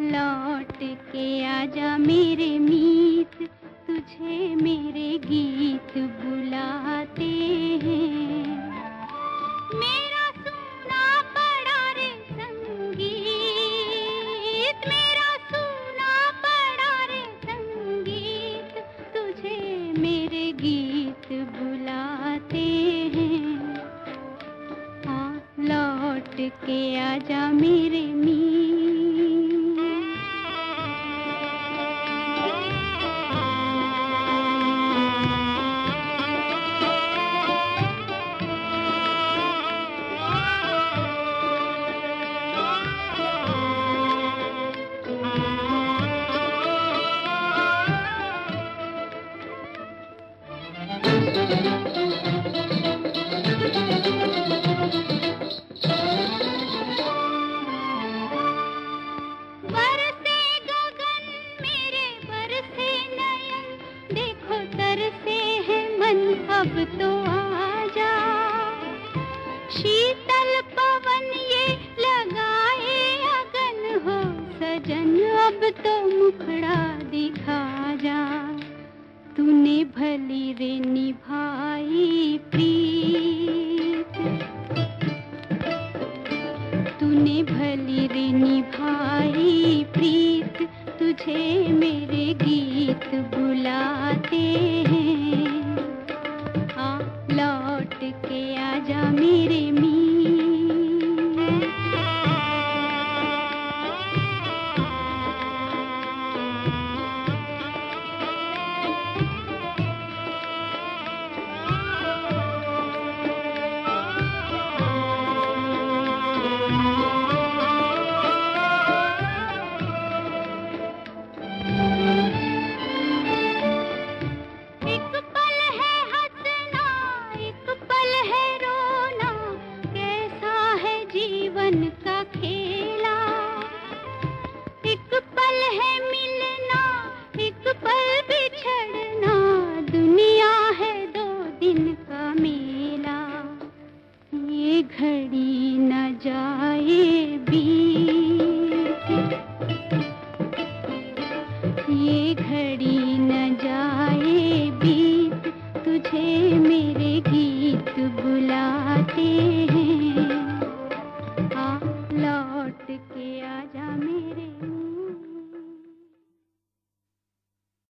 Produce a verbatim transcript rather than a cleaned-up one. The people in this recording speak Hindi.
लौट के आजा मेरे मीत, तुझे मेरे गीत बुलाते हैं। मेरा सुना पड़ा रे संगीत, मेरा सुना पड़ा रे संगीत, तुझे मेरे गीत बुलाते हैं। हाँ लौट के आजा मेरे मीत। बरसे गगन मेरे बरसे नयन, देखो तरसे है मन अब तो आजा। शीतल पवन ये लगाए अगन हो सजन, अब तो मुखड़ा दिखा जा। तूने भली रे निभाई प्रीत, तूने भली रे निभाई प्रीत, तुझे मेरे गीत बुलाते हैं। आ लौट के आजा मेरे मीत। जीवन का खेला एक पल है मिलना, एक पल बिछड़ना, दुनिया है दो दिन का मेला। ये घड़ी न जाए बीत, ये घड़ी न जाए बीत, तुझे मेरे गीत बुलाते हैं। लौट के आजा मेरे